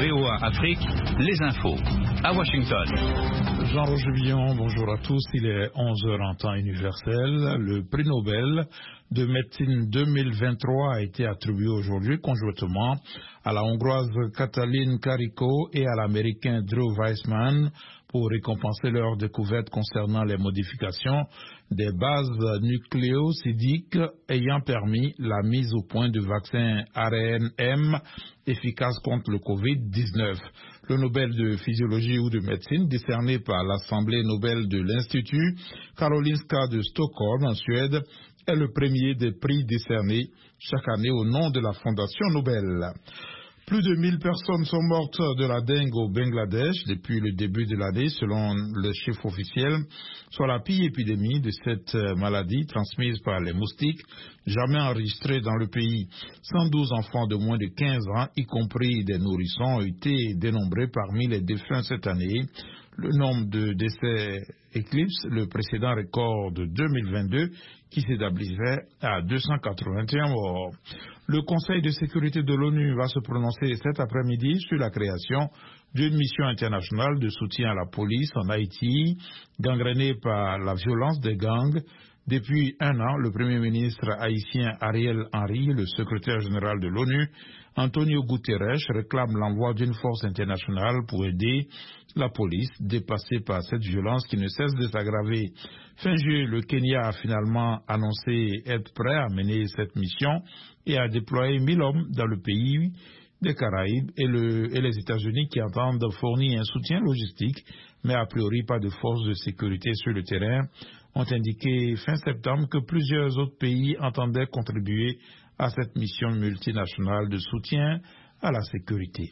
VOA Afrique, les infos. À Washington. Jean-Roger Villon, bonjour à tous. Il est 11h en temps universel. Le prix Nobel de médecine 2023 a été attribué aujourd'hui conjointement à la Hongroise Katalin Karikó et à l'Américain Drew Weissman pour récompenser leurs découvertes concernant les modifications des bases nucléosidiques ayant permis la mise au point de vaccins ARNM efficaces contre le Covid-19. Le Nobel de physiologie ou de médecine décerné par l'Assemblée Nobel de l'Institut Karolinska de Stockholm en Suède est le premier des prix décernés chaque année au nom de la Fondation Nobel. Plus de 1000 personnes sont mortes de la dengue au Bangladesh depuis le début de l'année, selon le chiffre officiel, soit la pire épidémie de cette maladie transmise par les moustiques jamais enregistrée dans le pays. 112 enfants de moins de 15 ans, y compris des nourrissons, ont été dénombrés parmi les défunts cette année. Le nombre de décès éclipse le précédent record de 2022 qui s'établissait à 281 morts. Le Conseil de sécurité de l'ONU va se prononcer cet après-midi sur la création d'une mission internationale de soutien à la police en Haïti, gangrénée par la violence des gangs. Depuis un an, le Premier ministre haïtien Ariel Henry, le secrétaire général de l'ONU, Antonio Guterres, réclame l'envoi d'une force internationale pour aider la police dépassée par cette violence qui ne cesse de s'aggraver. Fin juillet, le Kenya a finalement annoncé être prêt à mener cette mission et à déployer 1000 hommes dans le pays des Caraïbes et les États-Unis qui entendent fournir un soutien logistique, mais a priori pas de forces de sécurité sur le terrain, ont indiqué fin septembre que plusieurs autres pays entendaient contribuer à cette mission multinationale de soutien à la sécurité.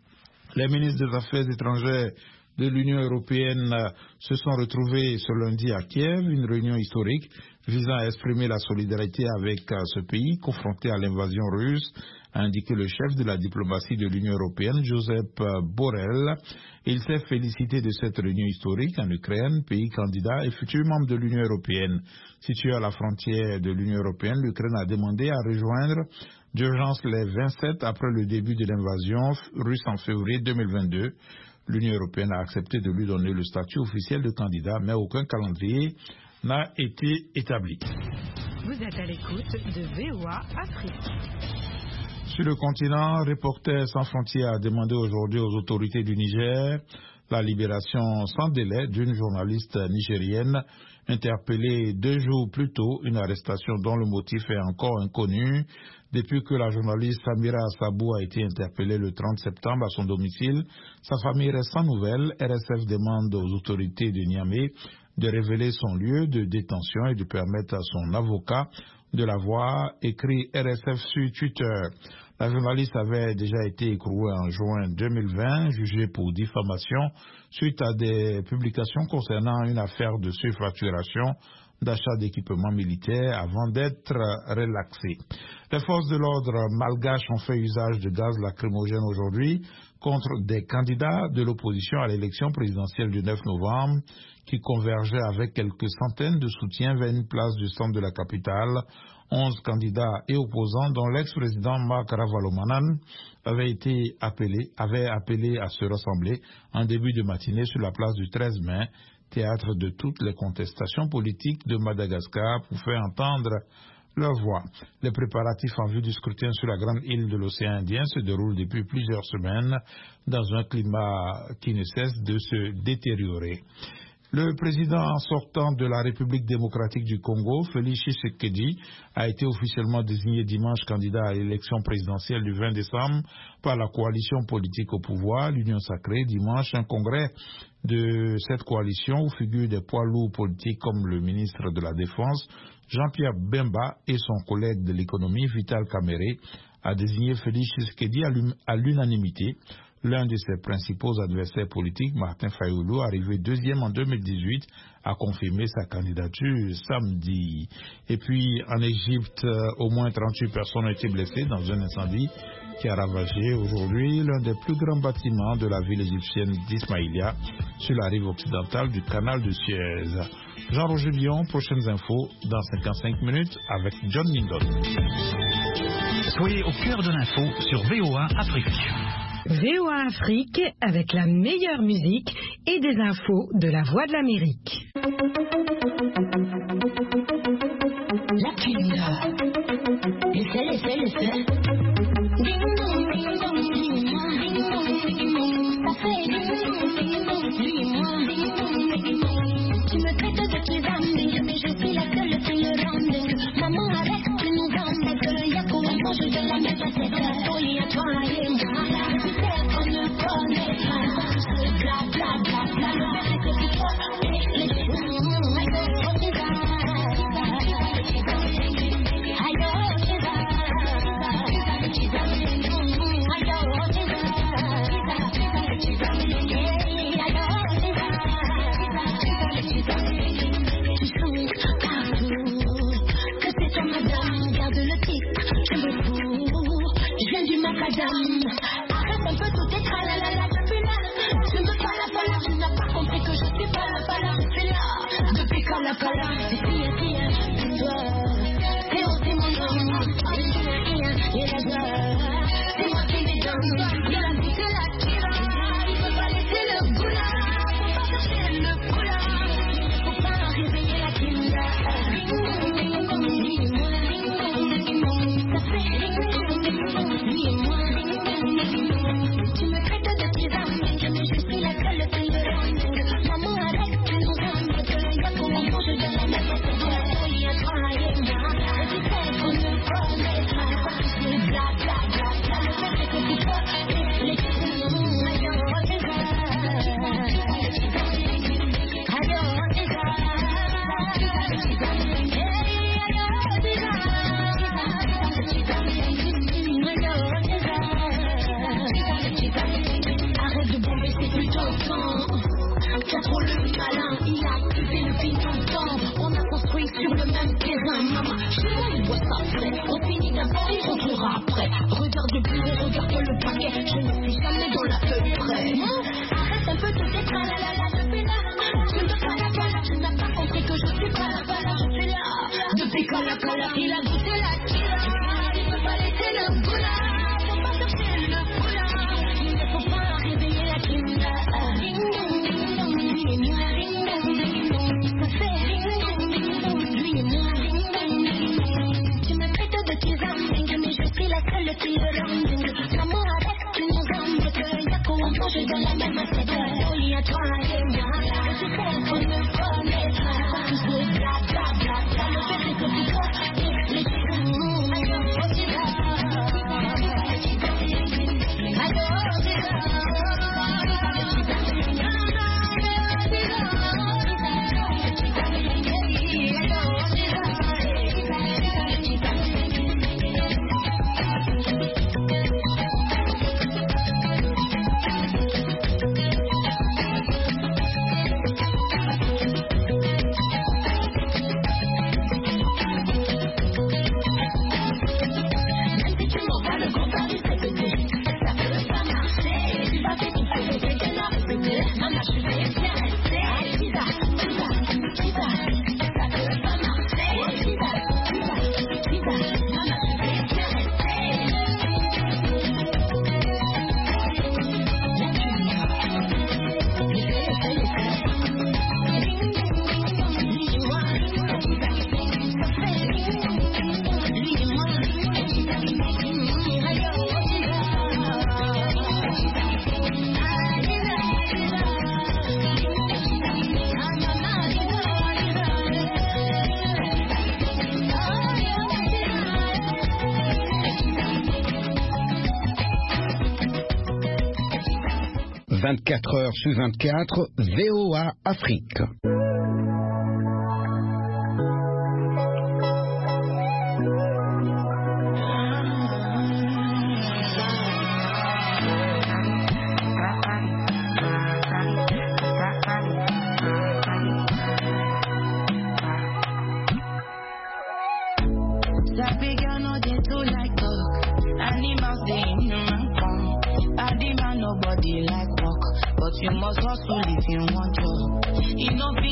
Les ministres des Affaires étrangères de l'Union européenne se sont retrouvés ce lundi à Kiev, une réunion historique visant à exprimer la solidarité avec ce pays confronté à l'invasion russe, a indiqué le chef de la diplomatie de l'Union européenne, Josep Borrell. Il s'est félicité de cette réunion historique en Ukraine, pays candidat et futur membre de l'Union européenne. Situé à la frontière de l'Union européenne, l'Ukraine a demandé à rejoindre d'urgence les 27 après le début de l'invasion russe en février 2022. L'Union européenne a accepté de lui donner le statut officiel de candidat, mais aucun calendrier n'a été établi. Vous êtes à l'écoute de VOA Afrique. Sur le continent, Reporters sans frontières a demandé aujourd'hui aux autorités du Niger la libération sans délai d'une journaliste nigérienne interpellée 2 jours plus tôt, une arrestation dont le motif est encore inconnu. Depuis que la journaliste Samira Sabou a été interpellée le 30 septembre à son domicile, sa famille reste sans nouvelles. RSF demande aux autorités de Niamey de révéler son lieu de détention et de permettre à son avocat de la voir, écrit RSF sur Twitter. La journaliste avait déjà été écrouée en juin 2020, jugée pour diffamation suite à des publications concernant une affaire de surfacturation d'achat d'équipements militaires avant d'être relaxée. Les forces de l'ordre malgaches ont fait usage de gaz lacrymogène aujourd'hui contre des candidats de l'opposition à l'élection présidentielle du 9 novembre qui convergeaient avec quelques centaines de soutiens vers une place du centre de la capitale. 11 candidats et opposants dont l'ex-président Marc Ravalomanan avait appelé à se rassembler en début de matinée sur la place du 13 mai, théâtre de toutes les contestations politiques de Madagascar, pour faire entendre leur voix. Les préparatifs en vue du scrutin sur la grande île de l'océan Indien se déroulent depuis plusieurs semaines dans un climat qui ne cesse de se détériorer. Le président sortant de la République démocratique du Congo, Félix Tshisekedi, a été officiellement désigné dimanche candidat à l'élection présidentielle du 20 décembre par la coalition politique au pouvoir, l'Union sacrée. Dimanche, un congrès de cette coalition où figurent des poids lourds politiques comme le ministre de la Défense, Jean-Pierre Bemba, et son collègue de l'économie, Vital Kamerhe, a désigné Félix Tshisekedi à l'unanimité. L'un de ses principaux adversaires politiques, Martin Fayoulou, arrivé deuxième en 2018, a confirmé sa candidature samedi. Et puis, en Égypte, au moins 38 personnes ont été blessées dans un incendie qui a ravagé aujourd'hui l'un des plus grands bâtiments de la ville égyptienne d'Ismaïlia, sur la rive occidentale du canal de Suez. Jean-Roger Villon, prochaines infos dans 55 minutes avec John Lindon. Soyez au cœur de l'info sur VOA Afrique. VOA Afrique avec la meilleure musique et des infos de la Voix de l'Amérique. La Kenya, laissez. Ding dong, dis-moi, ça fait dis-moi, tu me traites de kidnapping, mais je suis la seule qui le rende. Maman arrête de nous vendre, que y'a qu'on mange de la même facette. Oh, il y a toi et moi, tu sais qu'on ne connaît pas. C'est bla bla bla bla, le mec c'est pour toi. Arrête un peu tout tes tralalala, je suis là. Tu me fais la pala, tu n'as pas compris que je suis pas la pala, je suis là. Depuis quand la pala, c'est c'est toi. C'est aussi mon nom, et la joie. C'est moi qui les donne, de la vie c'est la tira. Il faut pas laisser le goût là, faut pas chercher le coup là. Faut pas réveiller la kinda. Ça fait dis-moi. Tu me traites de tyrannique, mais je suis la seule qui le rende. Maman arrête de nous vendre, que y'a qu'on mange de la même façon. Il y a toi et moi, et tu sais qu'on ne connaît pas. C'est bla bla bla bla, le fait c'est que pour toi, les arrête de bomber, c'est plutôt temps. T'as trop le malin, il a activé le pignon. On a construit sur le même terrain. Maman, chez moi il voit ça après. On finit d'abord, il rentrera après. Regarde le bureau, regarde le paquet. Je ne suis jamais dans la feuille près. Arrête un peu de tes tralalala, je suis là. Tu me fais la pala, tu n'as pas compris que je suis pas la pala, je suis là. Depuis quand la pala, il a goûté la kira. Il peut pas laisser le goût là. Faut pas chercher le coup là. Il ne faut pas réveiller la kinda. Ça fait lui et moi. Tu me traites de tyrannique, mais je suis la seule qui le rende. Maman arrête de nous vendre, que y'a qu'on mange de la même assiette. Oh, il y a toi et moi, tu sais qu'on ne connaît pas. C'est bla bla bla bla, le fait c'est que pour toi, les « 24 heures sur 24, VOA Afrique. You must hustle if you want job. You know